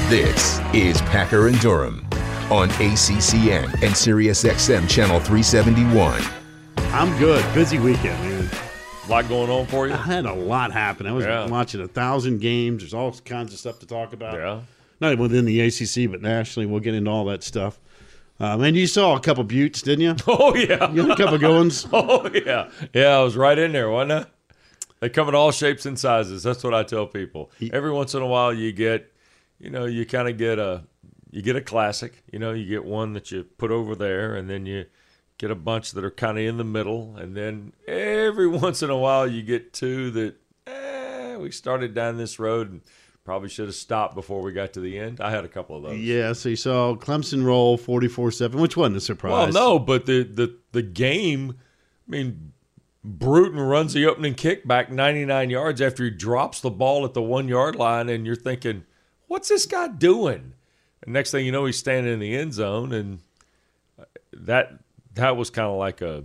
This is Packer and Durham on ACCN and SiriusXM Channel 371. I'm good. Busy weekend, man. A lot going on for you? I had a lot happen. I was watching 1,000 games. There's all kinds of stuff to talk about. Yeah. Not even within the ACC, but nationally. We'll get into all that stuff. And you saw a couple buttes, didn't you? Oh, yeah. You had a couple good ones. Oh, yeah. Yeah, I was right in there, wasn't I? They come in all shapes and sizes. That's what I tell people. Every once in a while you get, you kind of get a classic. You get one that you put over there, and then you get a bunch that are kind of in the middle. And then every once in a while you get two that, we started down this road and probably should have stopped before we got to the end. I had a couple of those. Yeah, so you saw Clemson roll 44-7, which wasn't a surprise. Well, no, but the game, I mean, Bruton runs the opening kick back 99 yards after he drops the ball at the 1-yard line, and you're thinking, what's this guy doing? And next thing you know, he's standing in the end zone, and that was kind of like a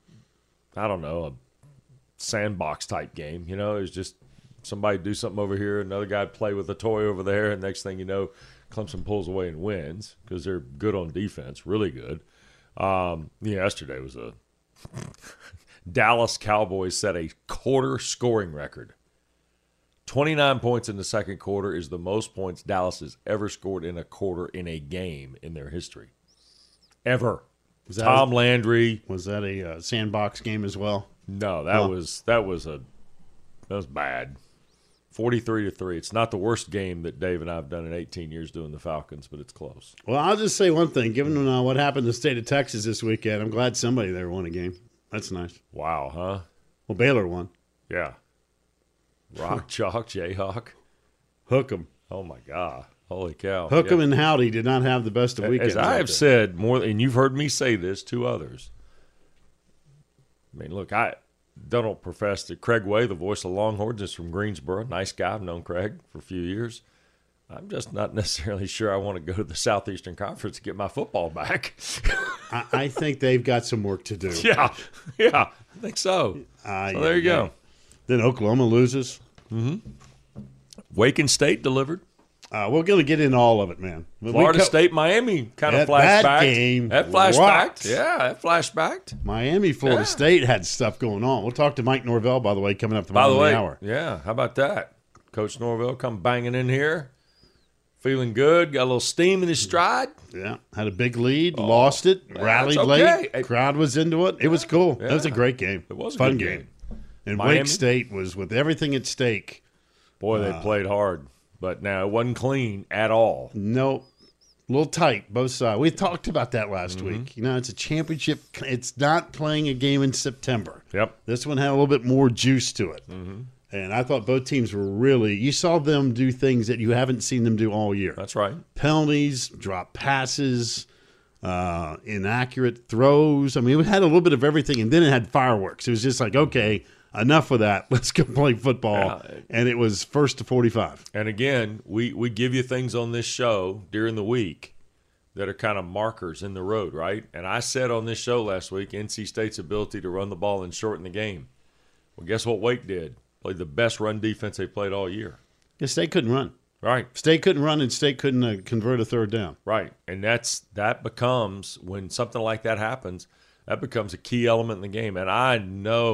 sandbox type game. It was just somebody do something over here, another guy play with a toy over there, and next thing you know, Clemson pulls away and wins because they're good on defense, really good. Yesterday was a Dallas Cowboys set a quarter scoring record. 29 points in the second quarter is the most points Dallas has ever scored in a quarter in a game in their history. Ever. Tom Landry. Was that a sandbox game as well? No, that was bad. 43-3. It's not the worst game that Dave and I have done in 18 years doing the Falcons, but it's close. Well, I'll just say one thing. Given what happened in the state of Texas this weekend, I'm glad somebody there won a game. That's nice. Wow, huh? Well, Baylor won. Yeah. Rock, chalk, Jayhawk. Hook 'em. Oh, my God. Holy cow. Hook 'em and Howdy did not have the best of weekends. As I have said more, and you've heard me say this to others. I mean, look, I don't profess that Craig Way, the voice of Longhorns, is from Greensboro. Nice guy. I've known Craig for a few years. I'm just not necessarily sure I want to go to the Southeastern Conference to get my football back. I think they've got some work to do. Yeah, I think so. So there you go. Then Oklahoma loses. Mm-hmm. Wake State delivered. We're going to get into all of it, man. Florida State, Miami kind of flashbacked. That game that flashbacked. rocked. Yeah, that flashbacked. Miami, Florida State had stuff going on. We'll talk to Mike Norvell, by the way, coming up the hour. Yeah, how about that? Coach Norvell come banging in here, feeling good, got a little steam in his stride. Yeah, had a big lead, lost it, rallied late. Crowd was into it. It was cool. Yeah. It was a great game. It was a fun good game. And Miami? Wake State was with everything at stake. Boy, they played hard. But now it wasn't clean at all. Nope. A little tight, both sides. We talked about that last week. It's a championship. It's not playing a game in September. Yep. This one had a little bit more juice to it. Mm-hmm. And I thought both teams were really – you saw them do things that you haven't seen them do all year. That's right. Penalties, drop passes, inaccurate throws. I mean, it had a little bit of everything, and then it had fireworks. It was just like, okay – enough of that. Let's go play football. Yeah. And it was 1st to 45. And again, we give you things on this show during the week that are kind of markers in the road, right? And I said on this show last week, NC State's ability to run the ball and shorten the game. Well, guess what Wake did? Played the best run defense they played all year. Yeah, State couldn't run. Right. State couldn't run, and State couldn't convert a third down. Right. And that becomes, when something like that happens, that becomes a key element in the game. And I know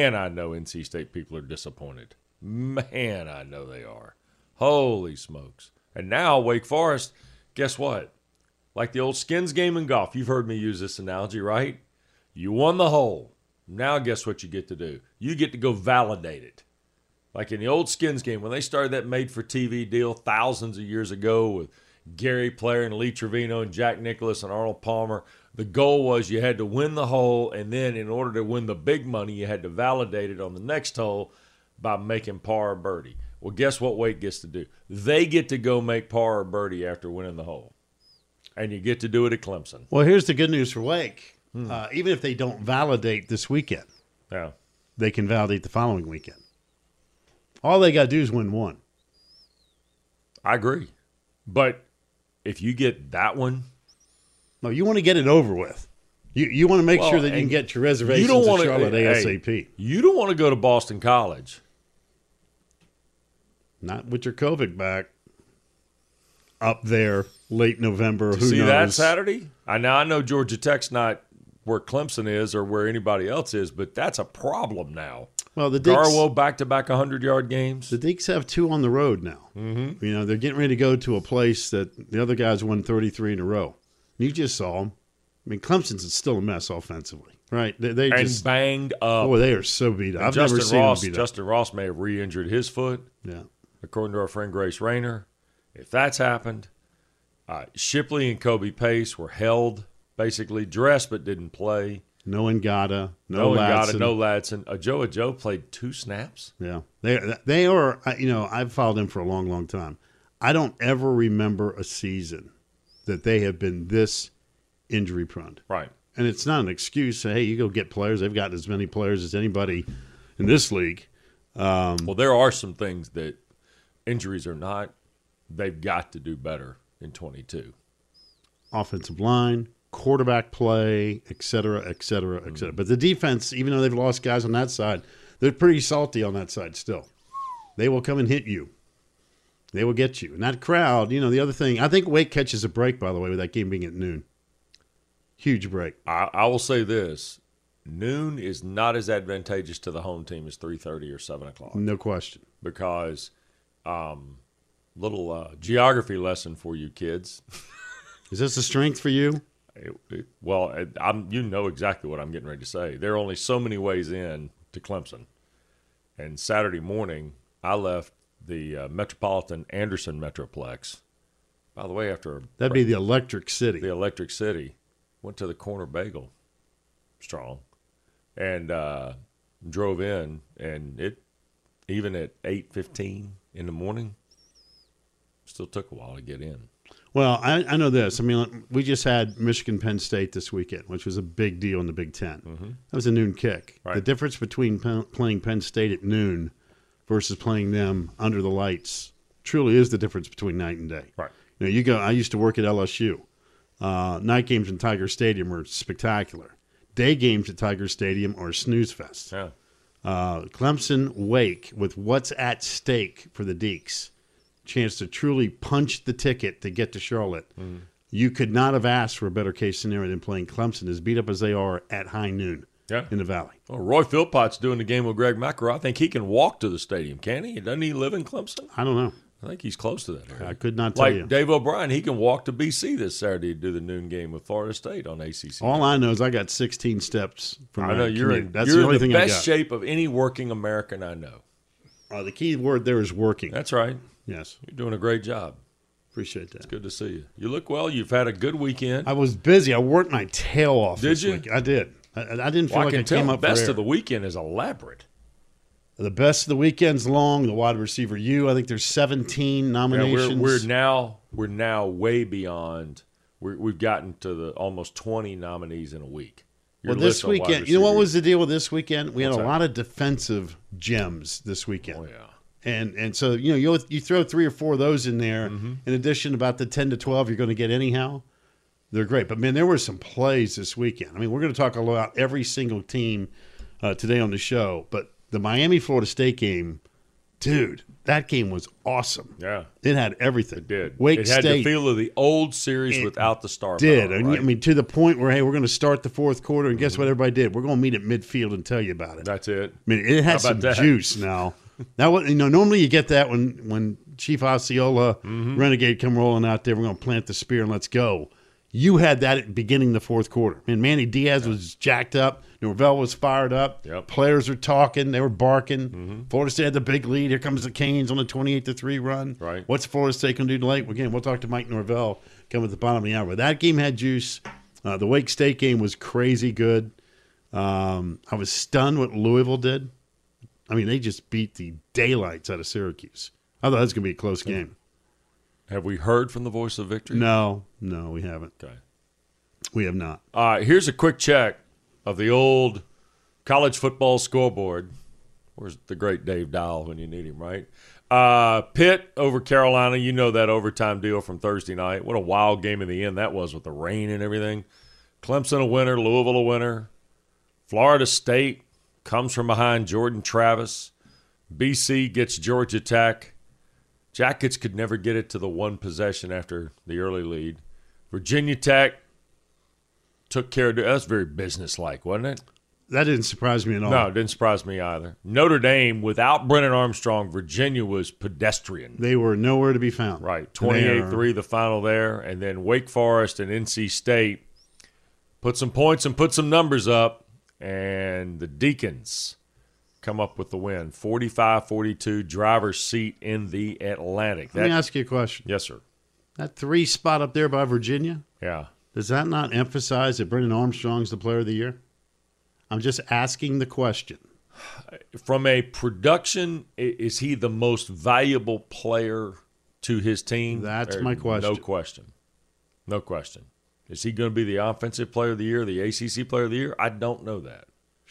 NC State people are disappointed. Man, I know they are. Holy smokes. And now Wake Forest, guess what? Like the old skins game in golf. You've heard me use this analogy, right? You won the hole. Now guess what you get to do? You get to go validate it. Like in the old skins game, when they started that made-for-TV deal thousands of years ago with Gary Player and Lee Trevino and Jack Nicklaus and Arnold Palmer, the goal was you had to win the hole, and then in order to win the big money, you had to validate it on the next hole by making par or birdie. Well, guess what Wake gets to do? They get to go make par or birdie after winning the hole. And you get to do it at Clemson. Well, here's the good news for Wake. Even if they don't validate this weekend, they can validate the following weekend. All they got to do is win one. I agree. But if you get that one, no, you want to get it over with. You want to make sure that you can get your reservations in Charlotte ASAP. You don't want to go to Boston College. Not with your COVID back. up there late November. Who See knows? that Saturday? I know Georgia Tech's not where Clemson is or where anybody else is, but that's a problem now. Well, the Garwo back-to-back 100-yard games. The Deacs have 2 on the road now. Mm-hmm. You know, they're getting ready to go to a place that the other guys won 33 in a row. You just saw them. I mean, Clemson's still a mess offensively, right? They just banged up. Boy, they are so beat up. I've Justin never seen Ross, them beat up. Justin Ross may have re-injured his foot, according to our friend Grace Rayner. If that's happened, Shipley and Kobe Pace were held, basically dressed but didn't play. No Ngata, no Ladson. No Ladson. Joe played 2 snaps. Yeah, they are. You know, I've followed them for a long, long time. I don't ever remember a season that they have been this injury prone. Right. And it's not an excuse. Hey, you go get players. They've got as many players as anybody in this league. Well, there are some things that injuries are not. They've got to do better in 22. Offensive line, quarterback play, et cetera, et cetera, et cetera. But the defense, even though they've lost guys on that side, they're pretty salty on that side still. They will come and hit you. They will get you. And that crowd, you know, the other thing, I think Wake catches a break, by the way, with that game being at noon. Huge break. I will say this. Noon is not as advantageous to the home team as 3:30 or 7 o'clock. No question. Because little geography lesson for you kids. Is this a strength for you? You know exactly what I'm getting ready to say. There are only so many ways in to Clemson. And Saturday morning, I left the Metropolitan Anderson Metroplex. By the way, that'd be the Electric City. The Electric City. Went to the Corner Bagel, strong, and drove in. And it, even at 8:15 in the morning, still took a while to get in. Well, I know this. I mean, we just had Michigan-Penn State this weekend, which was a big deal in the Big Ten. Mm-hmm. That was a noon kick. Right. The difference between playing Penn State at noon versus playing them under the lights truly is the difference between night and day. Right. You know, I used to work at LSU. Night games in Tiger Stadium are spectacular. Day games at Tiger Stadium are a snooze fest. Yeah. Clemson, Wake, with what's at stake for the Deacs, chance to truly punch the ticket to get to Charlotte. Mm. You could not have asked for a better case scenario than playing Clemson, as beat up as they are at high noon in the Valley. Well, Roy Philpott's doing the game with Greg McElroy. I think he can walk to the stadium, can he? Doesn't he live in Clemson? I don't know. I think he's close to that area. I could not tell you. Like Dave O'Brien, he can walk to BC this Saturday to do the noon game with Florida State on ACC. All I know is I got 16 steps from I know you're commute. in, That's you're the only in the thing I got. best shape of any working American I know. The key word there is working. That's right. Yes. You're doing a great job. Appreciate that. It's good to see you. You look well. You've had a good weekend. I was busy. I worked my tail off Did this you? week. I did. I didn't feel like I came up for best air. of the weekend is elaborate. The best of the weekend's long. The wide receiver U. I think there's 17 nominations. Yeah, we're now way beyond. We've gotten to the almost 20 nominees in a week. Well, this weekend, you know what was the deal with this weekend? We had a lot of defensive gems this weekend. Oh yeah. And so you throw 3 or 4 of those in there. Mm-hmm. In addition, about the 10 to 12 you're going to get anyhow. They're great. But man, there were some plays this weekend. I mean, we're going to talk about every single team today on the show. But the Miami-Florida State game, dude, that game was awesome. Yeah. It had everything. It did. Wake it had State, the feel of the old series without the star did. power, right? I mean, to the point where, hey, we're going to start the fourth quarter, and guess what everybody did? We're going to meet at midfield and tell you about it. That's it. I mean, it had some juice now. Now, normally you get that when Chief Osceola, Renegade, come rolling out there. We're going to plant the spear and let's go. You had that at the beginning of the fourth quarter. And Manny Diaz was jacked up. Norvell was fired up. Yep. Players were talking. They were barking. Mm-hmm. Florida State had the big lead. Here comes the Canes on a 28-3 run. Right. What's Florida State going to do tonight? Again, we'll talk to Mike Norvell coming at the bottom of the hour. That game had juice. The Wake State game was crazy good. I was stunned what Louisville did. I mean, they just beat the daylights out of Syracuse. I thought that was going to be a close game. Have we heard from the voice of victory? No, we haven't. Okay. We have not. Here's a quick check of the old college football scoreboard. Where's the great Dave Dial when you need him, right? Pitt over Carolina. You know that overtime deal from Thursday night. What a wild game in the end that was with the rain and everything. Clemson a winner, Louisville a winner. Florida State comes from behind Jordan Travis. BC gets Georgia Tech. Jackets could never get it to the one possession after the early lead. Virginia Tech took care of it. That was very businesslike, wasn't it? That didn't surprise me at all. No, it didn't surprise me either. Notre Dame, without Brennan Armstrong, Virginia was pedestrian. They were nowhere to be found. Right, 28-3 the final there. And then Wake Forest and NC State put some points and put some numbers up. And the Deacons come up with the win. 45-42, driver's seat in the Atlantic. Let me ask you a question. Yes, sir. That 3 spot up there by Virginia, Yeah. does that not emphasize that Brennan Armstrong's the player of the year? I'm just asking the question. From a production, is he the most valuable player to his team? That's my question. No question. No question. Is he going to be the offensive player of the year, the ACC player of the year? I don't know that.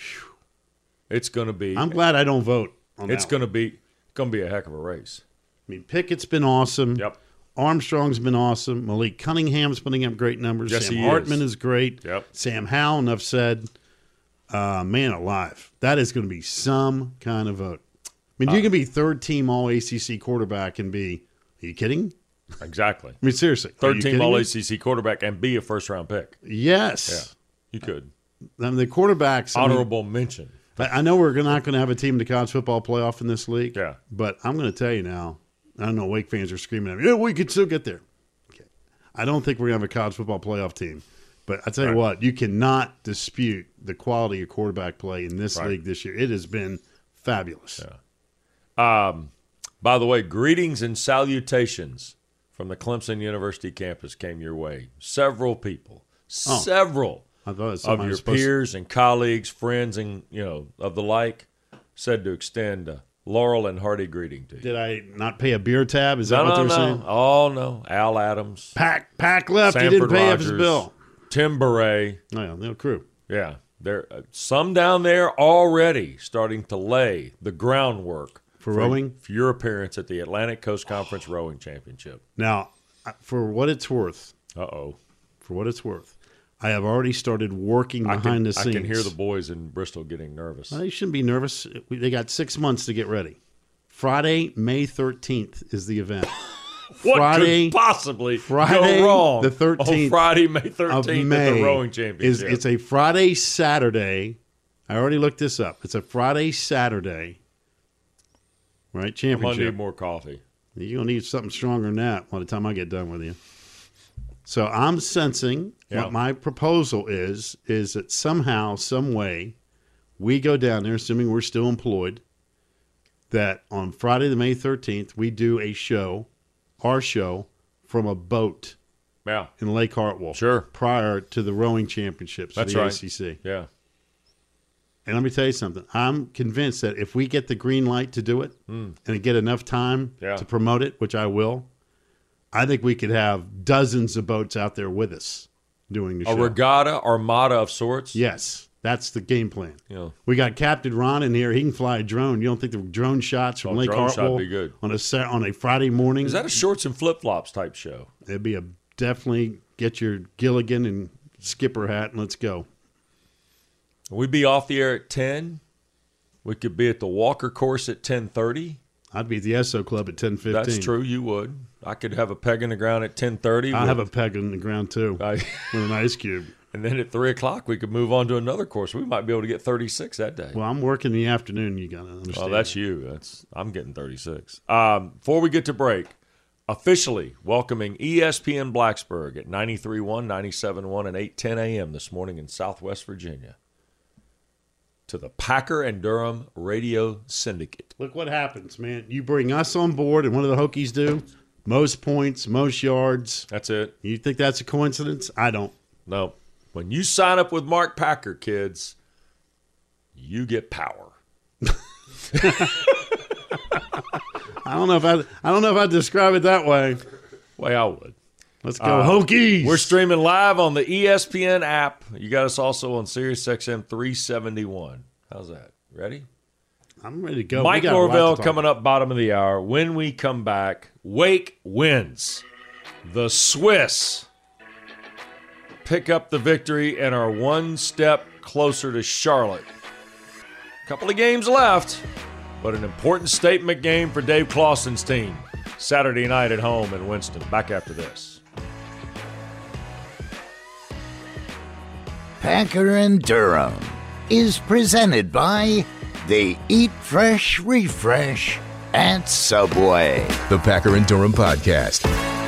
It's going to be. I'm glad I don't vote on that. It's going to be a heck of a race. I mean, Pickett's been awesome. Yep. Armstrong's been awesome. Malik Cunningham's putting up great numbers. Yes, Sam he Hartman is. is great. Yep. Sam Howell, enough said. Man alive. That is going to be some kind of vote. I mean, you can be third-team All-ACC quarterback and be – are you kidding? Exactly. I mean, seriously. Third-team All-ACC quarterback and be a first-round pick. Yes. Yeah, you could. I mean, the quarterbacks – Honorable mention. I know we're not going to have a team in the college football playoff in this league. Yeah. But I'm going to tell you now, I don't know, Wake fans are screaming at me, yeah, we could still get there. Okay. I don't think we're going to have a college football playoff team. But I tell you what, you cannot dispute the quality of quarterback play in this league this year. It has been fabulous. Yeah. By the way, greetings and salutations from the Clemson University campus came your way. Several people, several I thought of your peers and colleagues, friends, and of the like, said to extend Laurel and hearty greeting to you. Did I not pay a beer tab? Is that what they're saying? Oh, no. Al Adams. Pack left. Sanford He didn't pay up Rogers, his bill. Tim Beret. Oh, yeah, the crew. Yeah. There, some down there already starting to lay the groundwork For rowing? For your appearance at the Atlantic Coast Conference Rowing Championship. Now, for what it's worth, For what it's worth, I have already started working behind the scenes. I can hear the boys in Bristol getting nervous. Well, they shouldn't be nervous. They got 6 months to get ready. Friday, May 13th is the event. What could possibly go wrong the 13th on Friday, May 13th of May at the rowing championship? It's a Friday, Saturday. I already looked this up. It's a Friday, Saturday, right? Championship. I'm gonna need more coffee. You're going to need something stronger than that by the time I get done with you. So I'm sensing what my proposal is that somehow, some way, we go down there, assuming we're still employed, that on Friday, the May 13th, we do a show, our show, from a boat in Lake Hartwell. Sure. Prior to the rowing championships of the ACC. Yeah. And let me tell you something. I'm convinced that if we get the green light to do it and get enough time to promote it, which I will, I think we could have dozens of boats out there with us doing the show. A regatta armada of sorts? Yes. That's the game plan. Yeah. We got Captain Ron in here. He can fly a drone. You don't think the drone shots from Lake Hartwell be good. on a Friday morning? Is that a shorts and flip-flops type show? It'd be definitely get your Gilligan and skipper hat and let's go. We'd be off the air at 10. We could be at the Walker course at 10:30. I'd be at the Esso Club at 10:15. That's true. You would. I could have a peg in the ground at 10:30. I have a peg in the ground too with an ice cube. And then at 3 o'clock, we could move on to another course. We might be able to get 36 that day. Well, I'm working in the afternoon. You got to understand. Well, that's you. I'm getting 36. Before we get to break, officially welcoming ESPN Blacksburg at 93.1, 97.1, and 8:10 a.m. this morning in Southwest Virginia to the Packer and Durham Radio Syndicate. Look what happens, man. You bring us on board, and what do the Hokies do? Most points, most yards. That's it. You think that's a coincidence? I don't. No. When you sign up with Mark Packer, kids, you get power. I don't know if I'd describe it that way. Way I would. Let's go Hokies. We're streaming live on the ESPN app. You got us also on SiriusXM 371. How's that? Ready? I'm ready to go. Mike Norvell coming up bottom of the hour. When we come back, Wake wins. The Swiss pick up the victory and are one step closer to Charlotte. A couple of games left, but an important statement game for Dave Clawson's team. Saturday night at home in Winston. Back after this. Packer and Durham is presented by the Eat Fresh Refresh at Subway. The Packer and Durham Podcast.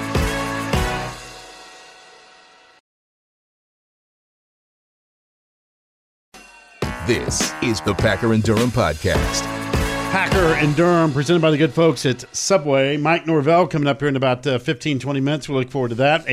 This is the Packer and Durham Podcast. Packer and Durham, presented by the good folks at Subway. Mike Norvell coming up here in about 15, 20 minutes. We'll look forward to that.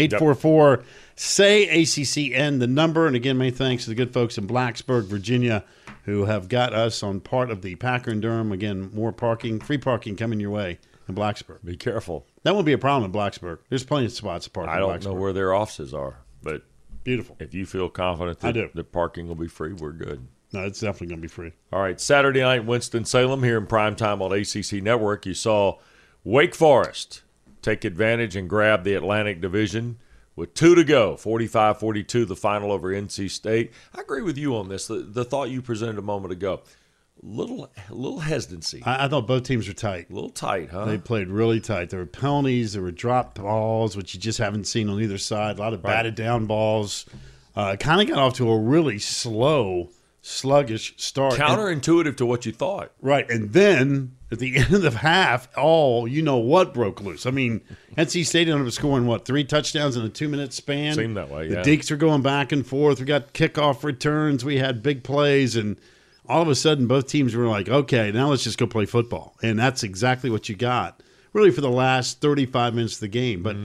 844-SAY-ACCN, the number. And again, many thanks to the good folks in Blacksburg, Virginia, who have got us on part of the Packer and Durham. Again, more parking, free parking coming your way in Blacksburg. Be careful. That won't be a problem in Blacksburg. There's plenty of spots to park in Blacksburg. I don't know where their offices are, but beautiful. If you feel confident that the parking will be free, we're good. No, it's definitely going to be free. All right, Saturday night, Winston-Salem here in primetime on ACC Network. You saw Wake Forest take advantage and grab the Atlantic Division with 2 to go, 45-42, the final over NC State. I agree with you on this, the thought you presented a moment ago. Little hesitancy. I thought both teams were tight. A little tight, huh? They played really tight. There were penalties, there were dropped balls, which you just haven't seen on either side. A lot of batted down balls. Kind of got off to a really slow, sluggish start. Counterintuitive to what you thought. Right. And then at the end of the half, what broke loose. I mean, NC State ended up scoring, 3 touchdowns in a 2-minute span? Seemed that way, yeah. The Deeks were going back and forth. We got kickoff returns. We had big plays. And all of a sudden, both teams were like, okay, now let's just go play football. And that's exactly what you got, really, for the last 35 minutes of the game. But,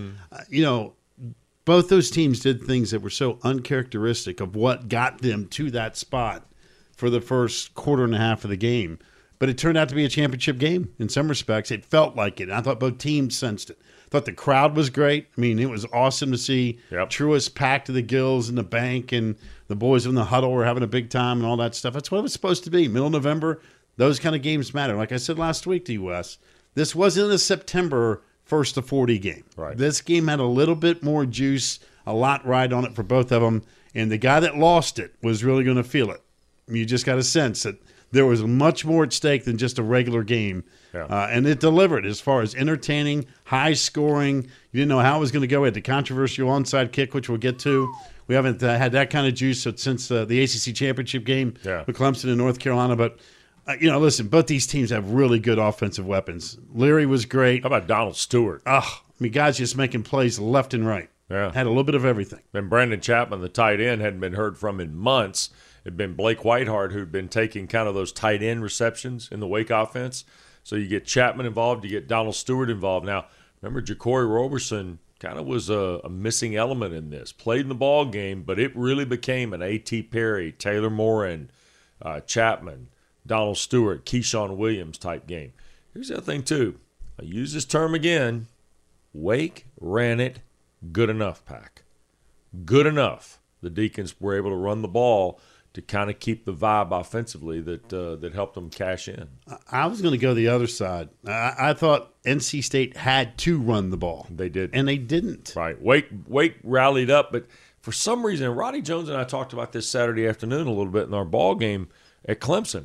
both those teams did things that were so uncharacteristic of what got them to that spot for the first quarter and a half of the game. But it turned out to be a championship game in some respects. It felt like it. I thought both teams sensed it. I thought the crowd was great. I mean, it was awesome to see Truist packed to the gills in the bank, and the boys in the huddle were having a big time and all that stuff. That's what it was supposed to be. Middle of November, those kind of games matter. Like I said last week to you, Wes, this wasn't a September 1st to 40 game. Right. This game had a little bit more juice, a lot ride on it for both of them, and the guy that lost it was really going to feel it. You just got a sense that there was much more at stake than just a regular game. Yeah. And it delivered as far as entertaining, high scoring. You didn't know how it was going to go. We had the controversial onside kick, which we'll get to. We haven't had that kind of juice since the ACC championship game with Clemson and North Carolina. But, listen, both these teams have really good offensive weapons. Leary was great. How about Donald Stewart? Guys just making plays left and right. Yeah. Had a little bit of everything. And Brandon Chapman, the tight end, hadn't been heard from in months. It had been Blake Whiteheart who'd been taking kind of those tight end receptions in the Wake offense. So you get Chapman involved, you get Donald Stewart involved. Now, remember, Jacory Roberson kind of was a missing element in this. Played in the ball game, but it really became an A.T. Perry, Taylor Morin, Chapman, Donald Stewart, Keyshawn Williams type game. Here's the other thing, too. I use this term again. Wake ran it good enough, Pack. Good enough. The Deacons were able to run the ball to kind of keep the vibe offensively that helped them cash in. I was going to go the other side. I thought NC State had to run the ball. They did. And they didn't. Right. Wake rallied up, but for some reason, Rodney Jones and I talked about this Saturday afternoon a little bit in our ball game at Clemson.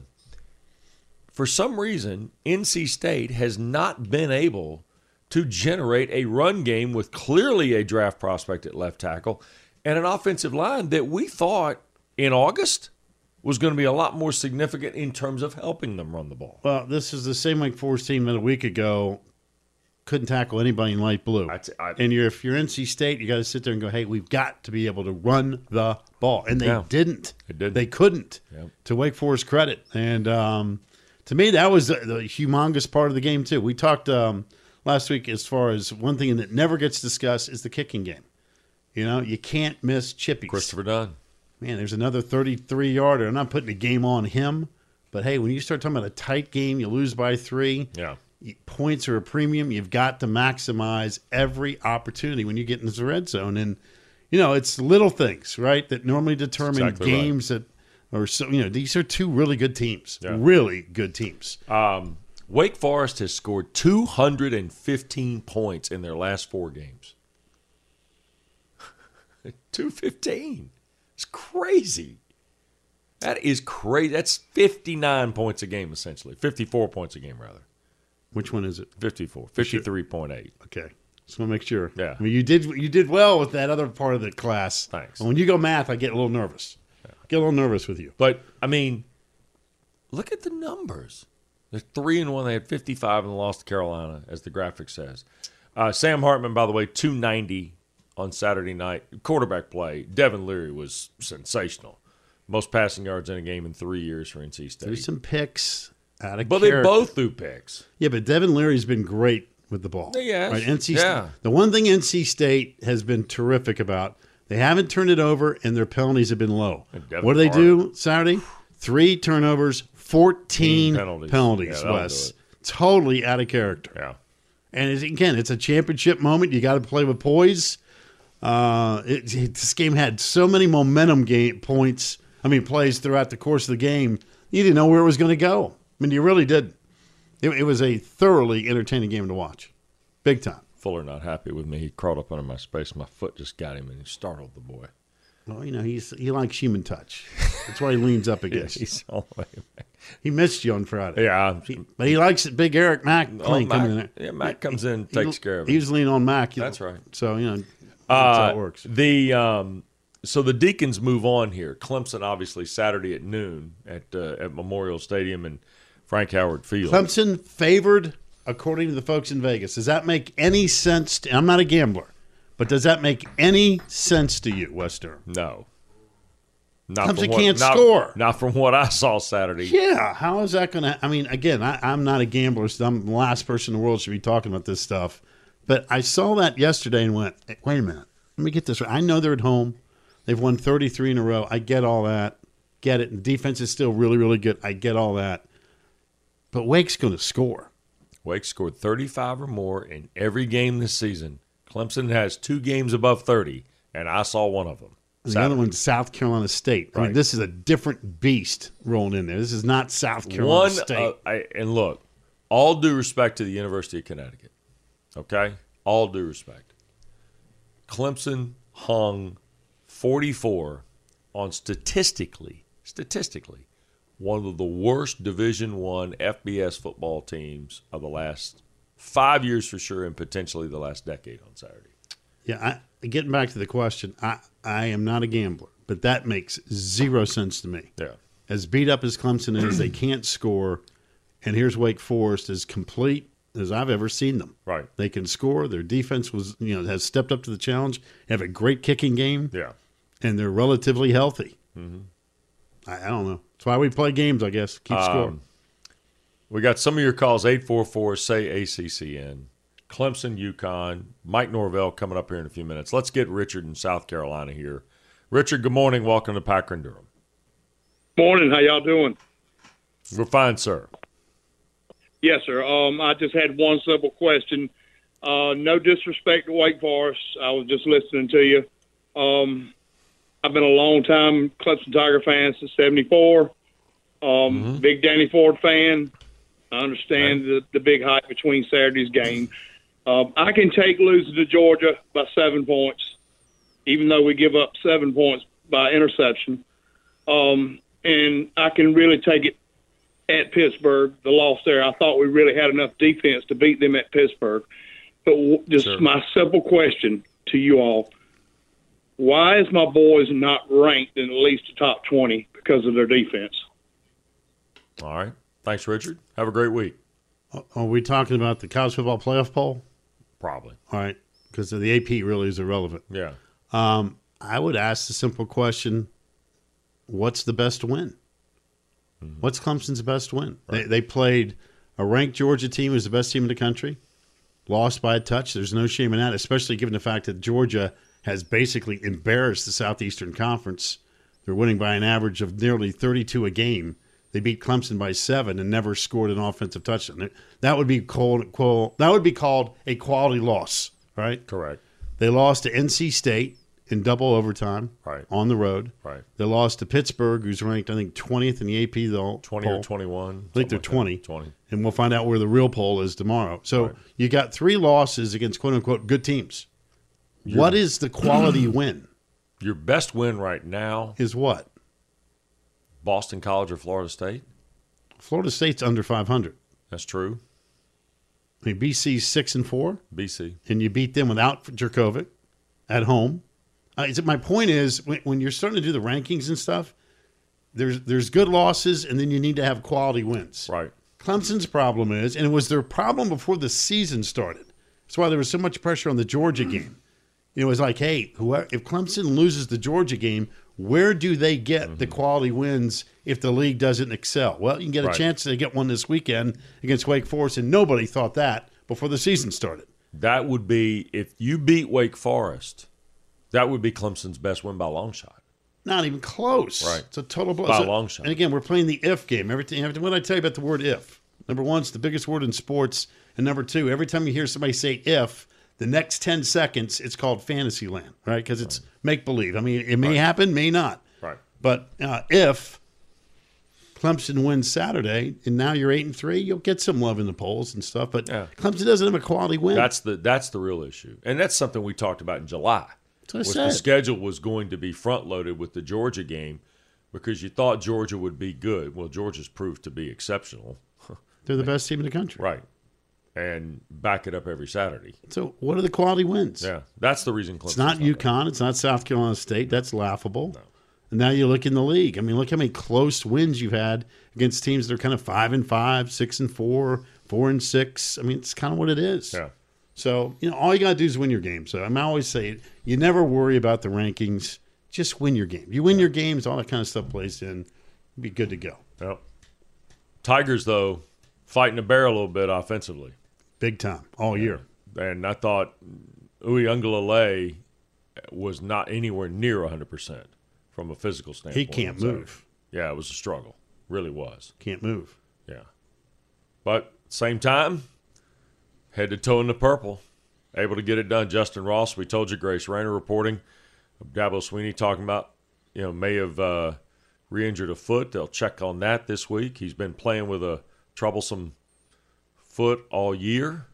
For some reason, NC State has not been able to generate a run game with clearly a draft prospect at left tackle and an offensive line that we thought in August was going to be a lot more significant in terms of helping them run the ball. Well, this is the same Wake Forest team that a week ago couldn't tackle anybody in light blue. And if you're NC State, you got to sit there and go, hey, we've got to be able to run the ball. And they didn't. They couldn't, to Wake Forest credit. And to me, that was the humongous part of the game, too. We talked last week as far as one thing that never gets discussed is the kicking game. You can't miss chippies. Christopher Dunn. Man, there's another 33-yarder. I'm not putting a game on him. But, hey, when you start talking about a tight game, you lose by 3. Yeah. Points are a premium. You've got to maximize every opportunity when you get into the red zone. And, it's little things, right, that normally determine games that are so, these are two really good teams. Yeah. Really good teams. Wake Forest has scored 215 points in their last 4 games. 215. It's crazy. That is crazy. That's 59 points a game, essentially. 54 points a game, rather. Which one is it? 54, 53.8. Okay. Just want to make sure. Yeah. I mean, you did well with that other part of the class. Thanks. And when you go math, I get a little nervous. Get a little nervous with you. But, I mean, look at the numbers. They're 3-1. They had 55 and lost to Carolina, as the graphic says. Sam Hartman, by the way, 290 on Saturday night. Quarterback play. Devin Leary was sensational. Most passing yards in a game in 3 years for NC State. There's some picks out of But character. they both threw picks. Yeah, but Devin Leary's been great with the ball. Yes. Right? NC Yeah. State. The one thing NC State has been terrific about, they haven't turned it over, and their penalties have been low. Devin What do they Hart. do Saturday? 3 turnovers, 14 penalties. penalties, Yeah, that'll Wes. do Totally out of character. Yeah. And again, it's a championship moment. You got to play with poise. This game had so many momentum plays throughout the course of the game. You didn't know where it was going to go. I mean, you really did. It was a thoroughly entertaining game to watch. Big time. Fuller not happy with me. He crawled up under my space. My foot just got him, and he startled the boy. Well, he likes human touch. That's why he leans up Yeah, against you. he's all the way back. He missed you on Friday. Yeah. But he likes it. Big Eric Mack coming in there. Yeah, Mac comes in and takes care of it. He was leaning on Mack. That's right. So, that's how it works. So the Deacons move on here. Clemson, obviously, Saturday at noon at Memorial Stadium and Frank Howard Field. Clemson favored, according to the folks in Vegas. Does that make any sense? I'm not a gambler, but does that make any sense to you, Wes Durham? No. Clemson can't score. Not from what I saw Saturday. Yeah, how is that going to – I mean, again, I'm not a gambler, so I'm the last person in the world should be talking about this stuff. But I saw that yesterday and went, hey, wait a minute. Let me get this right. I know they're at home. They've won 33 in a row. I get all that. Get it. And defense is still really, really good. I get all that. But Wake's going to score. Wake scored 35 or more in every game this season. Clemson has 2 games above 30, and I saw one of them. And the other one's South Carolina State. I mean, Right. this is a different beast rolling in there. This is not South Carolina State. And look, all due respect to the University of Connecticut, okay? All due respect. Clemson hung 44 on statistically, one of the worst Division I FBS football teams of the last 5 years for sure, and potentially the last decade on Saturday. Yeah, getting back to the question, I am not a gambler, but that makes zero sense to me. Yeah. As beat up as Clemson is, they can't score, and here's Wake Forest as complete as I've ever seen them. Right. They can score. Their defense has stepped up to the challenge. They have a great kicking game. Yeah. And they're relatively healthy. Mm-hmm. I don't know. That's why we play games, I guess. Keep score. We got some of your calls, 844-SAY-ACCN. Clemson, UConn, Mike Norvell coming up here in a few minutes. Let's get Richard in South Carolina here. Richard, good morning. Welcome to Packer and Durham. Morning. How y'all doing? We're fine, sir. Yes, sir. I just had one simple question. No disrespect to Wake Forest. I was just listening to you. I've been a long time Clemson Tiger fan since '74. Big Danny Ford fan. I understand the big hype between Saturday's game. I can take losing to Georgia by 7 points, even though we give up 7 points by interception. And I can really take it at Pittsburgh, the loss there. I thought we really had enough defense to beat them at Pittsburgh. But just my simple question to you all, why is my boys not ranked in at least the top 20 because of their defense? All right. Thanks, Richard. Have a great week. Are we talking about the college football playoff poll? Probably. All right, because the AP really is irrelevant. Yeah. I would ask the simple question, what's the best win? Mm-hmm. What's Clemson's best win? Right. They played a ranked Georgia team who's the best team in the country, lost by a touch. There's no shame in that, especially given the fact that Georgia has basically embarrassed the Southeastern Conference. They're winning by an average of nearly 32 a game. They beat Clemson by 7 and never scored an offensive touchdown. That would be called a quality loss, right? Correct. They lost to NC State in double overtime on the road. Right. They lost to Pittsburgh, who's ranked, I think, 20th in the AP. 20 poll. or 21. I think they're like 20. 20. And we'll find out where the real poll is tomorrow. So you got 3 losses against, quote-unquote, good teams. What is the quality win? Your best win right now is what? Boston College or Florida State? Florida State's under 500. That's true. I mean, BC's 6-4, BC. and you beat them without Jurkovec at home. My point is, when you're starting to do the rankings and stuff, there's good losses, and then you need to have quality wins. Right. Clemson's problem is, and it was their problem before the season started. That's why there was so much pressure on the Georgia game. It was like, hey, if Clemson loses the Georgia game, where do they get the quality wins if the league doesn't excel? Well, you can get a chance to get one this weekend against Wake Forest, and nobody thought that before the season started. That would be, if you beat Wake Forest, that would be Clemson's best win by a long shot. Not even close. Right. It's a total blow. By a long shot. And again, we're playing the if game. Everything. What I tell you about the word if? Number one, it's the biggest word in sports. And number two, every time you hear somebody say if, the next 10 seconds, it's called fantasy land, right? Because it's make-believe. I mean, it may happen, may not. Right. But if Clemson wins Saturday, and now you're 8-3, you'll get some love in the polls and stuff. But Clemson doesn't have a quality win. That's the real issue. And that's something we talked about in July. That's what I said. The schedule was going to be front-loaded with the Georgia game because you thought Georgia would be good. Well, Georgia's proved to be exceptional. They're the best team in the country. Right. And back it up every Saturday. So what are the quality wins? Yeah, that's the reason Clemson's It's not UConn. It's not South Carolina State. That's laughable. No. And now you look in the league. I mean, look how many close wins you've had against teams that are kind of 5-5, 6-4, 4-6. I mean, it's kind of what it is. Yeah. So, all you got to do is win your game. So I always say, you never worry about the rankings. Just win your game. You win your games, all that kind of stuff plays in. Be good to go. Yep. Tigers, though, fighting the bear a little bit offensively. Big time, all year. And I thought Uiagalelei was not anywhere near 100% from a physical standpoint. He can't move. Yeah, it was a struggle. Really was. Can't move. Yeah. But same time, head to toe in the purple. Able to get it done. Justin Ross, we told you, Grace Rayner reporting. Dabo Sweeney talking about, may have re-injured a foot. They'll check on that this week. He's been playing with a troublesome foot all year.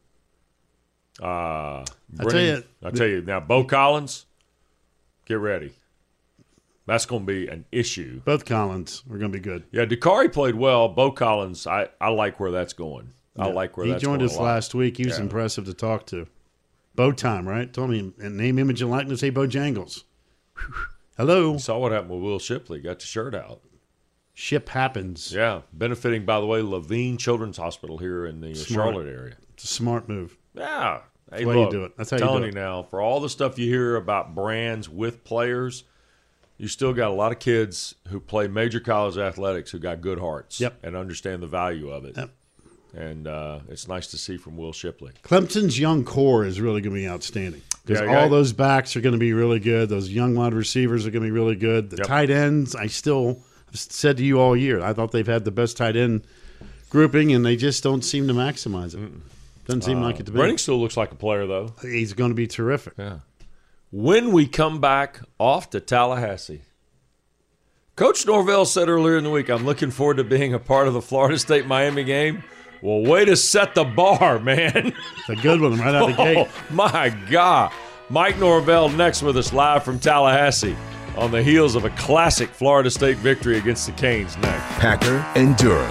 I tell you now, Bo Collins, get ready. That's going to be an issue. Both Collins are going to be good. Yeah, Dakari played well. Bo Collins, I like where that's going. Yeah. I like where that's going. He joined us last week. He was impressive to talk to. Bo time, right? Told me, name, image, and likeness. Hey, Bojangles. Hello. You saw what happened with Will Shipley. Got the shirt out. Ship happens. Yeah. Benefiting, by the way, Levine Children's Hospital here in the Charlotte area. It's a smart move. Yeah. Hey, that's how you do it. That's how you do it. I'm telling you now, for all the stuff you hear about brands with players, you still got a lot of kids who play major college athletics who got good hearts and understand the value of it. Yep. And it's nice to see from Will Shipley. Clemson's young core is really going to be outstanding because all those backs are going to be really good. Those young wide receivers are going to be really good. The tight ends, I've said to you all year, I thought they've had the best tight end grouping, and they just don't seem to maximize it. Doesn't seem like it to be. Brenning still looks like a player, though. He's going to be terrific. Yeah. When we come back off to Tallahassee, Coach Norvell said earlier in the week, I'm looking forward to being a part of the Florida State-Miami game. Well, way to set the bar, man. It's a good one right out of the gate. My God. Mike Norvell next with us live from Tallahassee on the heels of a classic Florida State victory against the Canes next. Packer and Durham.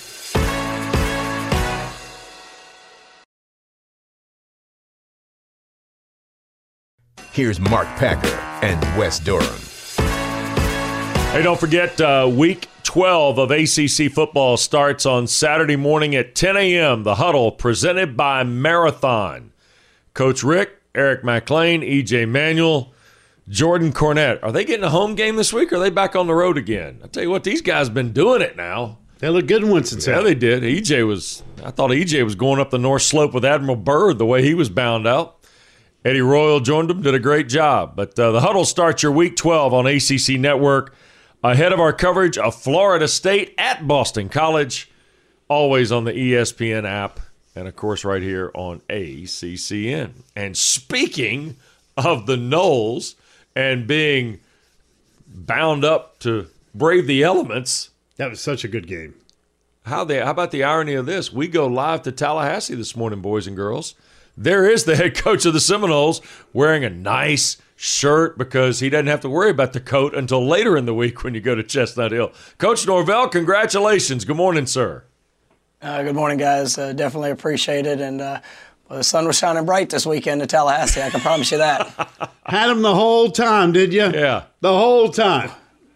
Here's Mark Packer and Wes Durham. Hey, don't forget, week 12 of ACC football starts on Saturday morning at 10 a.m. The Huddle, presented by Marathon. Coach Rick, Eric McLean, E.J. Manuel, Jordan Cornette. Are they getting a home game this week, or are they back on the road again? I tell you what, these guys have been doing it now. They look good in Winston-Salem. Yeah, they did. I thought EJ was going up the North Slope with Admiral Byrd the way he was bound out. Eddie Royal joined them, did a great job. But the Huddle starts your Week 12 on ACC Network ahead of our coverage of Florida State at Boston College, always on the ESPN app and, of course, right here on ACCN. And speaking of the Noles and being bound up to brave the elements. That was such a good game. How about the irony of this? We go live to Tallahassee this morning, boys and girls. There is the head coach of the Seminoles wearing a nice shirt because he doesn't have to worry about the coat until later in the week when you go to Chestnut Hill. Coach Norvell, congratulations. Good morning, sir. Good morning, guys. Definitely appreciate it. And well, the sun was shining bright this weekend in Tallahassee. I can promise you that. Had him the whole time, did you? Yeah. The whole time.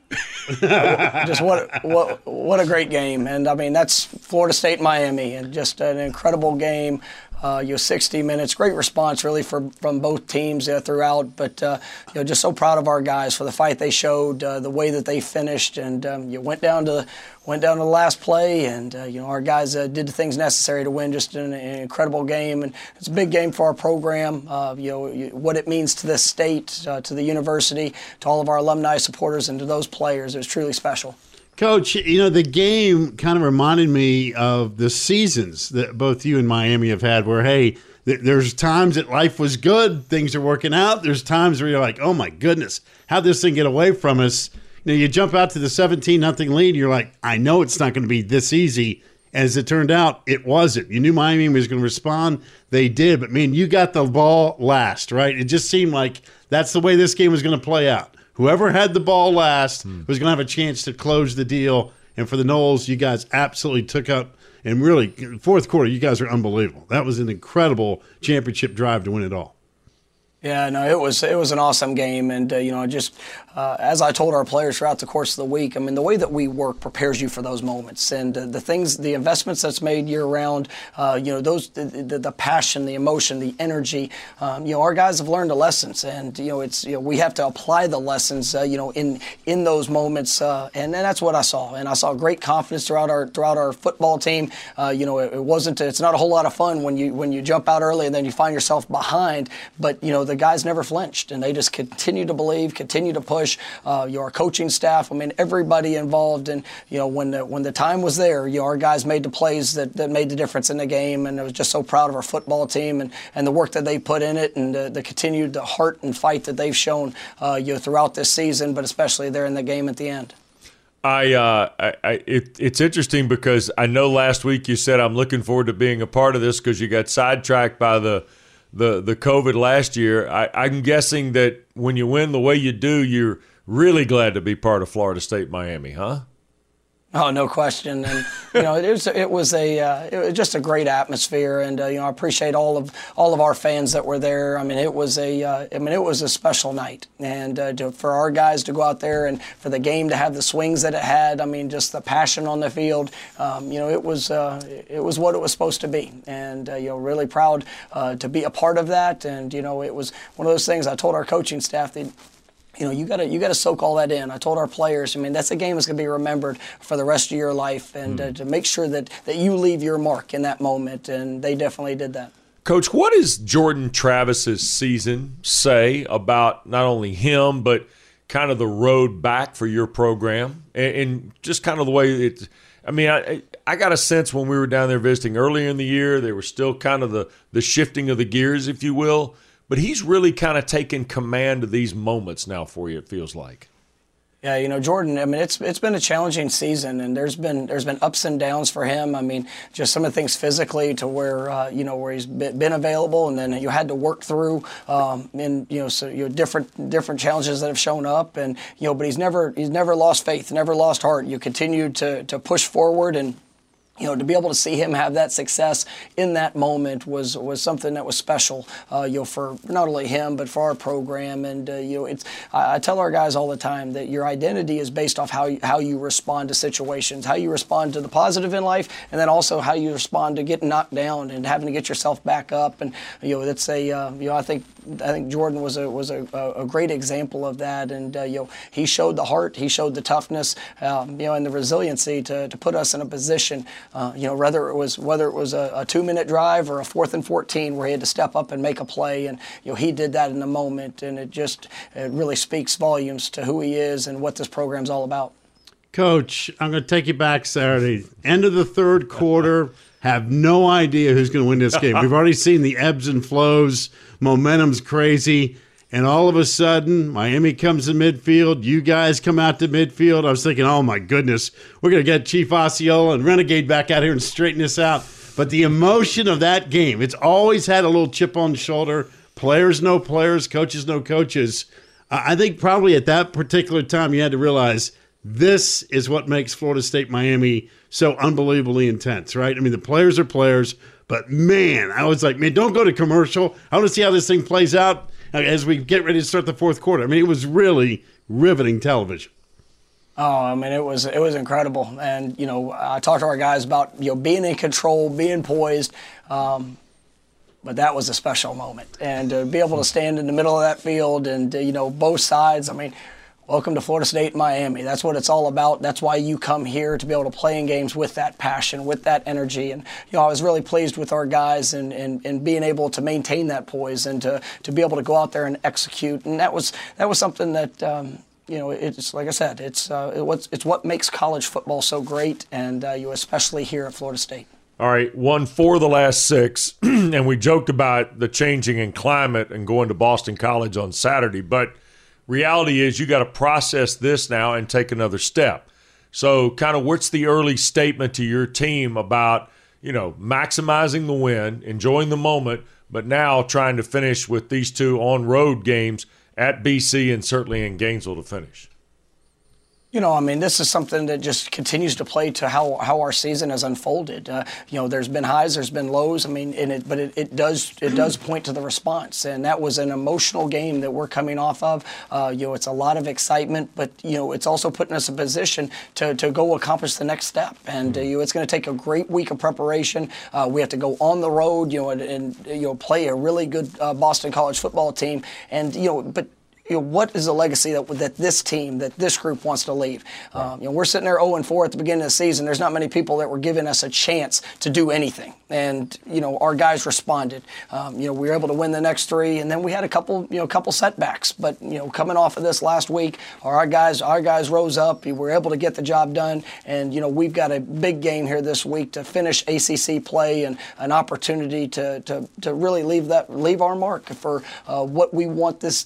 Just what a great game. And, I mean, that's Florida State, Miami, and just an incredible game. 60 minutes, great response really from both teams throughout. But just so proud of our guys for the fight they showed, the way that they finished, and you went down to the last play, and our guys did the things necessary to win. Just an incredible game, and it's a big game for our program. What it means to this state, to the university, to all of our alumni supporters, and to those players. It was truly special. Coach, the game kind of reminded me of the seasons that both you and Miami have had where, hey, there's times that life was good, things are working out. There's times where you're like, oh, my goodness, how'd this thing get away from us? You jump out to the 17-0 lead, you're like, I know it's not going to be this easy. As it turned out, it wasn't. You knew Miami was going to respond. They did. But, man, you got the ball last, right? It just seemed like that's the way this game was going to play out. Whoever had the ball last was going to have a chance to close the deal. And for the Noles, you guys absolutely took up. And really, fourth quarter, you guys are unbelievable. That was an incredible championship drive to win it all. Yeah, no, it was an awesome game, and as I told our players throughout the course of the week, I mean, the way that we work prepares you for those moments, and the investments that's made year round, the passion, the emotion, the energy, our guys have learned the lessons, and we have to apply the lessons, in those moments, and that's what I saw, and I saw great confidence throughout our football team. It's not a whole lot of fun when you jump out early and then you find yourself behind, but the guys never flinched, and they just continue to believe, continue to push. Your coaching staff, I mean, everybody involved, and when the time was there, our guys made the plays that made the difference in the game, and I was just so proud of our football team and the work that they put in it, and the continued heart and fight that they've shown throughout this season, but especially there in the game at the end. It's interesting because I know last week you said I'm looking forward to being a part of this because you got sidetracked by the COVID last year. I'm guessing that when you win the way you do, you're really glad to be part of Florida State Miami, huh? Oh, no question, and it was just a great atmosphere, and I appreciate all of our fans that were there. I mean, it was a special night, and for our guys to go out there and for the game to have the swings that it had. I mean, just the passion on the field. It was what it was supposed to be, and really proud to be a part of that. And it was one of those things. I told our coaching staff that. You got to soak all that in. I told our players, I mean, that's a game that's going to be remembered for the rest of your life, and to make sure that you leave your mark in that moment, and they definitely did that. Coach, what does Jordan Travis's season say about not only him, but kind of the road back for your program, and just kind of the way it – I mean, I got a sense when we were down there visiting earlier in the year, there was still kind of the shifting of the gears, if you will. But he's really kind of taken command of these moments now for you, it feels like. Yeah, Jordan, I mean, it's been a challenging season, and there's been ups and downs for him. I mean, just some of the things physically to where, where he's been available, and then you had to work through, different challenges that have shown up, and, but he's never lost faith, never lost heart. You continue to push forward, and to be able to see him have that success in that moment was something that was special, for not only him but for our program. And I tell our guys all the time that your identity is based off how you respond to situations, how you respond to the positive in life, and then also how you respond to getting knocked down and having to get yourself back up. And it's I think Jordan was a great example of that. And he showed the heart, he showed the toughness, and the resiliency to put us in a position. Whether it was a 2-minute drive or a 4th and 14 where he had to step up and make a play, and he did that in the moment, and it really speaks volumes to who he is and what this program's all about. Coach, I'm going to take you back Saturday. End of the third quarter, have no idea who's going to win this game. We've already seen the ebbs and flows, momentum's crazy. And all of a sudden, Miami comes to midfield. You guys come out to midfield. I was thinking, oh, my goodness, we're going to get Chief Osceola and Renegade back out here and straighten this out. But the emotion of that game, it's always had a little chip on the shoulder. Players know players, coaches know coaches. I think probably at that particular time you had to realize this is what makes Florida State-Miami so unbelievably intense, right? I mean, the players are players, but, man, I was like, man, don't go to commercial. I want to see how this thing plays out as we get ready to start the fourth quarter. I mean, it was really riveting television. Oh, I mean, it was incredible. And, you know, I talked to our guys about, you know, being in control, being poised. But that was a special moment. And to be able to stand in the middle of that field and, you know, both sides, I mean, welcome to Florida State, Miami. That's what it's all about. That's why you come here, to be able to play in games with that passion, with that energy. And, you know, I was really pleased with our guys and being able to maintain that poise and to be able to go out there and execute. And that was something that, you know, it's like I said, it's what makes college football so great, and you especially here at Florida State. All right, won 4 of the last 6, and we joked about the changing in climate and going to Boston College on Saturday, but reality is you got to process this now and take another step. So kind of what's the early statement to your team about, you know, maximizing the win, enjoying the moment, but now trying to finish with these 2 on-road games at BC and certainly in Gainesville to finish? You know, I mean, this is something that just continues to play to how our season has unfolded. You know, there's been highs, there's been lows. I mean, but it does point to the response, and that was an emotional game that we're coming off of. You know, it's a lot of excitement, but you know, it's also putting us in a position to go accomplish the next step. And you know, it's going to take a great week of preparation. We have to go on the road, you know, and you know, play a really good Boston College football team, and you know, but. You know, what is the legacy that this team, that this group wants to leave? You know, we're sitting there 0-4 at the beginning of the season. There's not many people that were giving us a chance to do anything. And, you know, our guys responded. You know, we were able to win the next 3, and then we had a couple setbacks. But, you know, coming off of this last week, our guys rose up. We were able to get the job done. And, you know, we've got a big game here this week to finish ACC play and an opportunity to really leave our mark for what we want this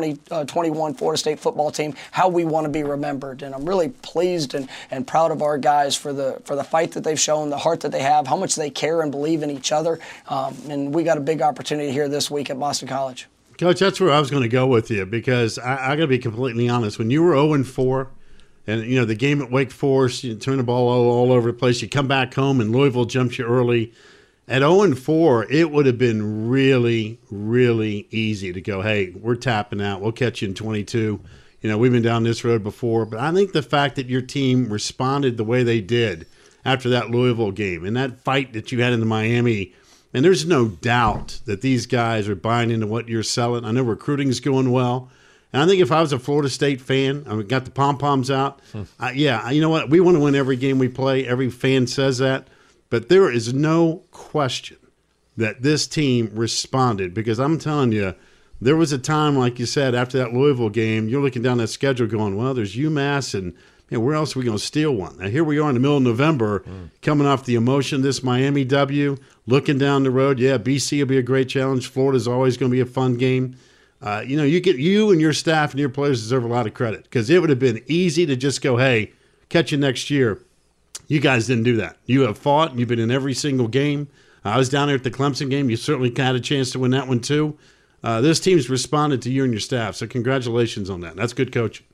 2021 Florida State football team, how we want to be remembered. And I'm really pleased and proud of our guys for the fight that they've shown, the heart that they have, how much they care and believe in each other. And we got a big opportunity here this week at Boston College. Coach, that's where I was going to go with you, because I got to be completely honest. When you were 0-4, and you know the game at Wake Forest, you turn the ball all over the place. You come back home and Louisville jumps you early. At 0-4, it would have been really, really easy to go, hey, we're tapping out. We'll catch you in 22. You know, we've been down this road before. But I think the fact that your team responded the way they did after that Louisville game and that fight that you had in the Miami, and there's no doubt that these guys are buying into what you're selling. I know recruiting is going well. And I think if I was a Florida State fan, I got the pom-poms out. Yeah, you know what? We want to win every game we play. Every fan says that. But there is no question that this team responded, because I'm telling you, there was a time, like you said, after that Louisville game, you're looking down that schedule going, well, there's UMass, and man, where else are we going to steal one? Now, here we are in the middle of November, coming off the emotion of this Miami W, looking down the road. Yeah, BC will be a great challenge. Florida's always going to be a fun game. You know, you and your staff and your players deserve a lot of credit, because it would have been easy to just go, hey, catch you next year. You guys didn't do that. You have fought, and you've been in every single game. I was down there at the Clemson game. You certainly had a chance to win that one too. This team's responded to you and your staff, so congratulations on that. That's good coaching.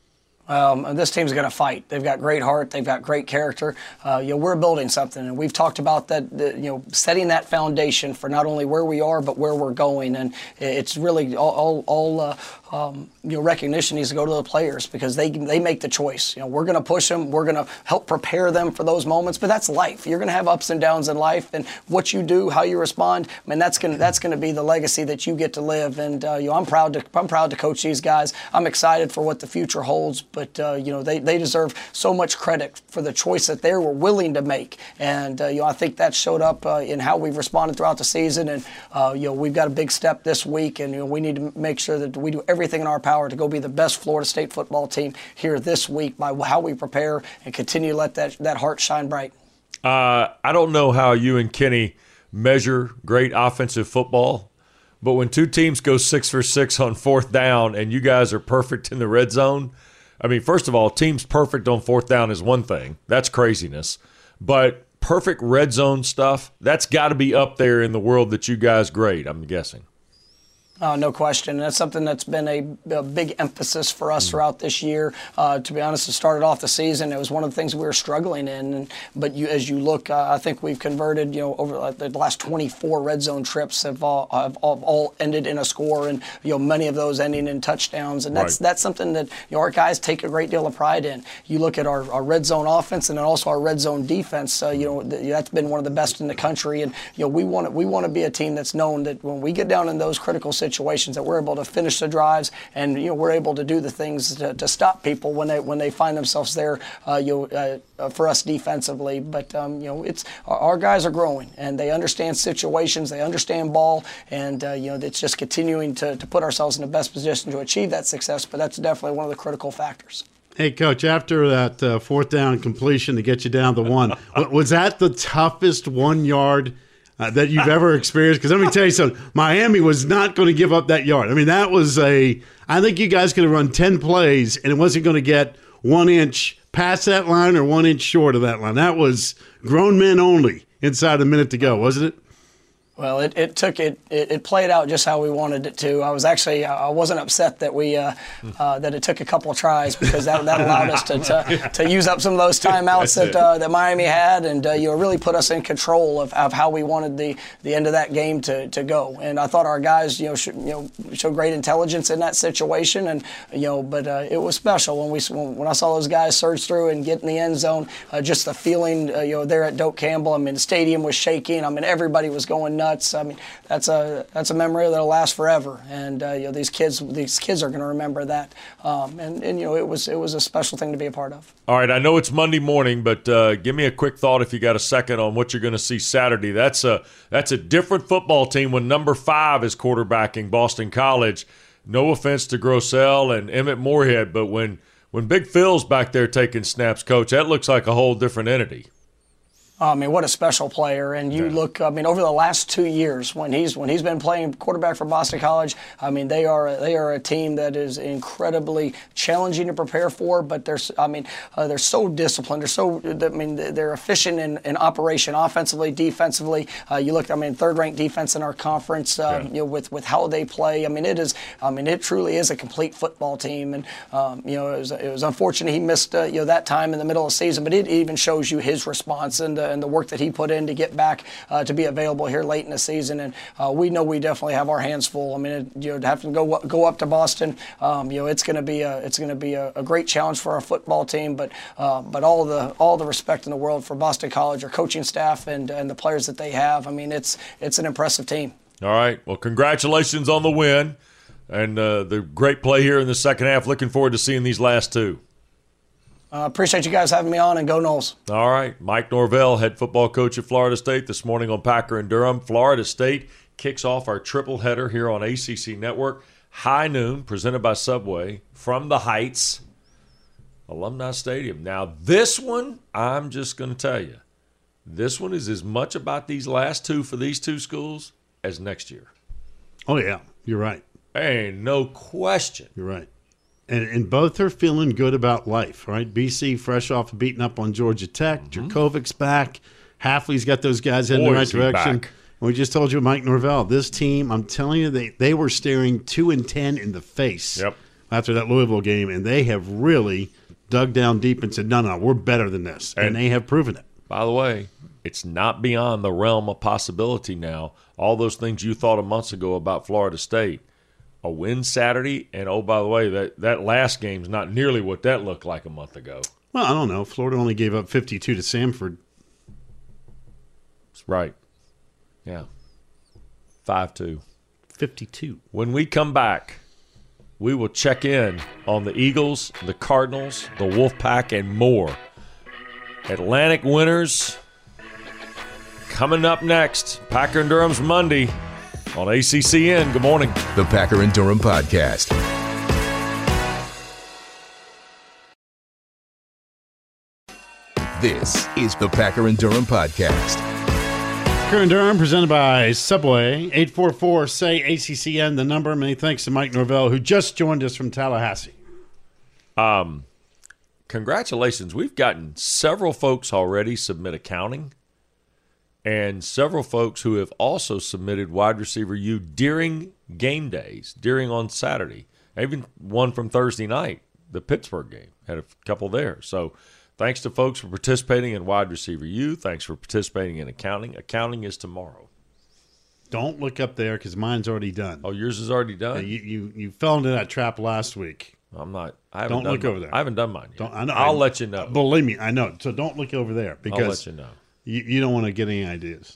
This team's going to fight. They've got great heart. They've got great character. You know, we're building something, and we've talked about that. You know, setting that foundation for not only where we are but where we're going, and it's really all you know, recognition needs to go to the players, because they make the choice. You know, we're going to push them. We're going to help prepare them for those moments. But that's life. You're going to have ups and downs in life, and what you do, how you respond. I mean, that's going to be the legacy that you get to live. And you know, I'm proud to coach these guys. I'm excited for what the future holds. But you know, they deserve so much credit for the choice that they were willing to make. And you know, I think that showed up in how we've responded throughout the season. And you know, we've got a big step this week, and you know, we need to make sure that we do everything in our power to go be the best Florida State football team here this week by how we prepare and continue to let that heart shine bright. I don't know how you and Kenny measure great offensive football, but when two teams go 6 for 6 on 4th down and you guys are perfect in the red zone, I mean, first of all, teams perfect on 4th down is one thing. That's craziness. But perfect red zone stuff, that's got to be up there in the world that you guys grade, I'm guessing. No question. And that's something that's been a big emphasis for us throughout this year. To be honest, it started off the season. It was one of the things we were struggling in. But as you look, I think we've converted, over the last 24 red zone trips have all ended in a score, and many of those ending in touchdowns. And that's something that our guys take a great deal of pride in. You look at our red zone offense and then also our red zone defense. That's been one of the best in the country. And we want to be a team that's known that when we get down in those critical situations, that we're able to finish the drives, and we're able to do the things to stop people when they find themselves there for us defensively. But it's our guys are growing, and they understand situations, they understand ball, and it's just continuing to put ourselves in the best position to achieve that success. But that's definitely one of the critical factors. Hey, Coach, after that fourth down completion to get you down to one, was that the toughest 1 yard that you've ever experienced? Because let me tell you something, Miami was not going to give up that yard. I mean, that was I think you guys could have run 10 plays, and it wasn't going to get 1 inch past that line or 1 inch short of that line. That was grown men only inside a minute to go, wasn't it? Well, it played out just how we wanted it to. I wasn't upset that that it took a couple of tries, because that allowed us to use up some of those timeouts that Miami had, and really put us in control of how we wanted the end of that game to go. And I thought our guys showed great intelligence in that situation, and but it was special when I saw those guys surge through and get in the end zone. Just the feeling there at Doak Campbell. I mean, the stadium was shaking. I mean, everybody was going nuts. I mean, that's a memory that'll last forever, and these kids are going to remember that. And it was a special thing to be a part of. All right, I know it's Monday morning, but give me a quick thought, if you got a second, on what you're going to see Saturday. That's a different football team when number 5 is quarterbacking Boston College. No offense to Grossell and Emmett Moorhead, but when Big Phil's back there taking snaps, Coach, that looks like a whole different entity. I mean, what a special player. And you look, I mean, over the last 2 years when he's been playing quarterback for Boston College, I mean, they are a team that is incredibly challenging to prepare for, but they're so disciplined. They're efficient in operation, offensively, defensively. You look, I mean, third-ranked defense in our conference, with how they play. I mean, it truly is a complete football team. And, it was unfortunate he missed, that time in the middle of the season, but it even shows you his response and the work that he put in to get back to be available here late in the season. And we know we definitely have our hands full. I mean, to have to go up to Boston, it's going to be a great challenge for our football team. But all the respect in the world for Boston College, our coaching staff, and the players that they have. I mean, it's an impressive team. All right. Well, congratulations on the win and the great play here in the second half. Looking forward to seeing these last two. Appreciate you guys having me on, and go Noles. All right. Mike Norvell, head football coach at Florida State, this morning on Packer and Durham. Florida State kicks off our triple header here on ACC Network. High noon, presented by Subway, from the Heights, Alumni Stadium. Now, this one, I'm just going to tell you, this one is as much about these last two for these two schools as next year. Oh, yeah. You're right. Ain't no question. You're right. And both are feeling good about life, right? BC fresh off beating up on Georgia Tech. Jurkovic's back. Hafley's got those guys in the right direction. Back. And we just told you, Mike Norvell, this team, I'm telling you, they were staring 2-10 in the face after that Louisville game, and they have really dug down deep and said, no, we're better than this. And they have proven it. By the way, it's not beyond the realm of possibility now. All those things you thought a month ago about Florida State. A win Saturday, and oh, by the way, that last game's not nearly what that looked like a month ago. Well, I don't know. Florida only gave up 52 to Samford. That's right. Yeah. 5-2. 52. When we come back, we will check in on the Eagles, the Cardinals, the Wolfpack, and more. Atlantic winners coming up next. Packer and Durham's Monday on ACCN. Good morning. The Packer and Durham Podcast. This is the Packer and Durham Podcast. Packer and Durham, presented by Subway. 844-SAY-ACCN, the number. Many thanks to Mike Norvell, who just joined us from Tallahassee. Congratulations. We've gotten several folks already submit accounting, and several folks who have also submitted wide receiver U during game days during on Saturday. Even one from Thursday night, the Pittsburgh game. Had a couple there. So thanks to folks for participating in Wide Receiver U. Thanks for participating in accounting. Accounting is tomorrow. Don't look up there because mine's already done. Oh, yours is already done? You fell into that trap last week. I'm not. Don't look over there. I haven't done mine yet. I know. I'll let you know. Believe me, I know. So don't look over there because I'll let you know. You don't want to get any ideas.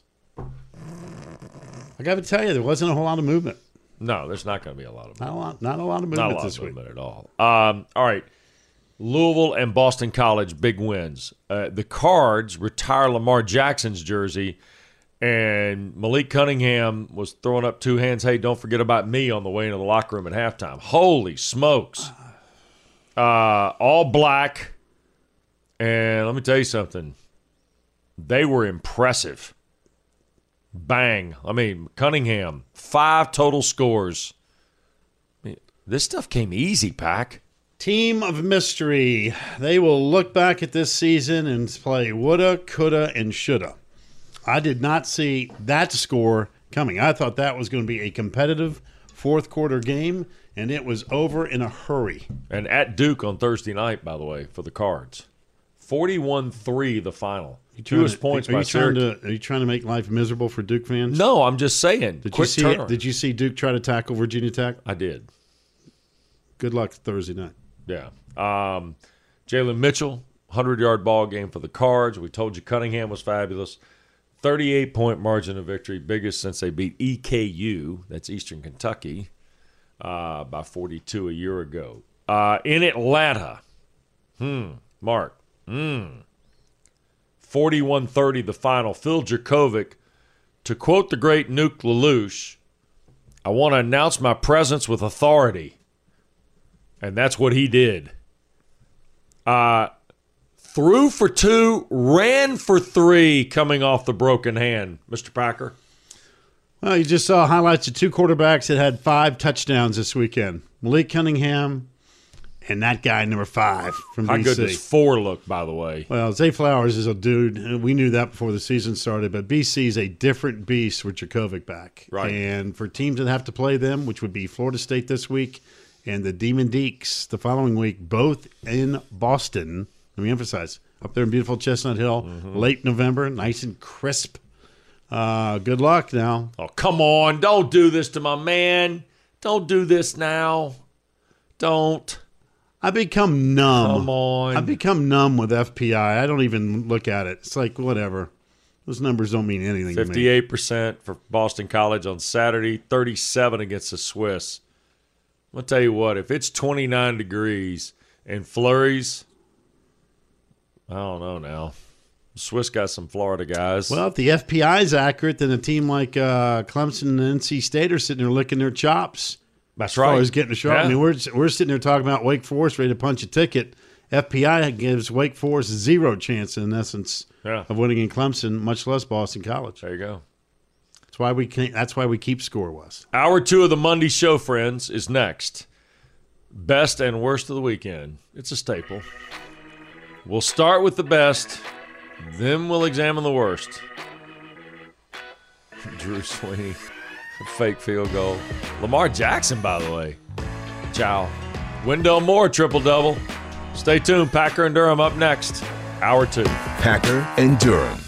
I got to tell you, there wasn't a whole lot of movement. No, there's not going to be a lot of movement. Not a lot of movement this week. Not a lot of movement at all. All right. Louisville and Boston College, big wins. The Cards retire Lamar Jackson's jersey, and Malik Cunningham was throwing up two hands, hey, don't forget about me, on the way into the locker room at halftime. Holy smokes. All black. And let me tell you something. They were impressive. Bang. I mean, Cunningham, 5 total scores. I mean, this stuff came easy, Pack. Team of mystery. They will look back at this season and play woulda, coulda, and shoulda. I did not see that score coming. I thought that was going to be a competitive fourth quarter game, and it was over in a hurry. And at Duke on Thursday night, by the way, for the Cards. 41-3 the final. Fewest points by Syracuse. Are you trying to make life miserable for Duke fans? No, I'm just saying. Did you see Duke try to tackle Virginia Tech? I did. Good luck Thursday night. Yeah. Jalen Mitchell, 100-yard ball game for the Cards. We told you Cunningham was fabulous. 38-point margin of victory, biggest since they beat EKU, that's Eastern Kentucky, by 42 a year ago. In Atlanta, Mark, 41-30 the final. Phil Jurkovec, to quote the great Nuke LaLoosh, I want to announce my presence with authority. And that's what he did. Threw for 2, ran for 3 coming off the broken hand. Mr. Packer? Well, you just saw highlights of 2 quarterbacks that had 5 touchdowns this weekend. Malik Cunningham and that guy, number 5 from BC. How good does 4 look, by the way? Well, Zay Flowers is a dude. We knew that before the season started, but BC is a different beast with Jurkovec back. Right. And for teams that have to play them, which would be Florida State this week and the Demon Deacs the following week, both in Boston. Let me emphasize, up there in beautiful Chestnut Hill, late November, nice and crisp. Good luck now. Oh, come on. Don't do this to my man. Don't do this now. Don't. I become numb. Come on. I become numb with FPI. I don't even look at it. It's like, whatever. Those numbers don't mean anything to me. 58% for Boston College on Saturday, 37 against the Swiss. I'll tell you what, if it's 29 degrees and flurries, I don't know now. The Swiss got some Florida guys. Well, if the FPI is accurate, then a team like Clemson and NC State are sitting there licking their chops. That's As right. far as getting a shot. Yeah. I mean, we're sitting there talking about Wake Forest ready to punch a ticket. FPI gives Wake Forest 0 chance, in essence, of winning in Clemson, much less Boston College. There you go. That's why we keep score, Wes. Hour 2 of the Monday show, friends, is next. Best and worst of the weekend. It's a staple. We'll start with the best, then we'll examine the worst. Drew Sweeney, fake field goal. Lamar Jackson, by the way. Ciao. Wendell Moore, triple-double. Stay tuned. Packer and Durham up next. Hour 2. Packer and Durham.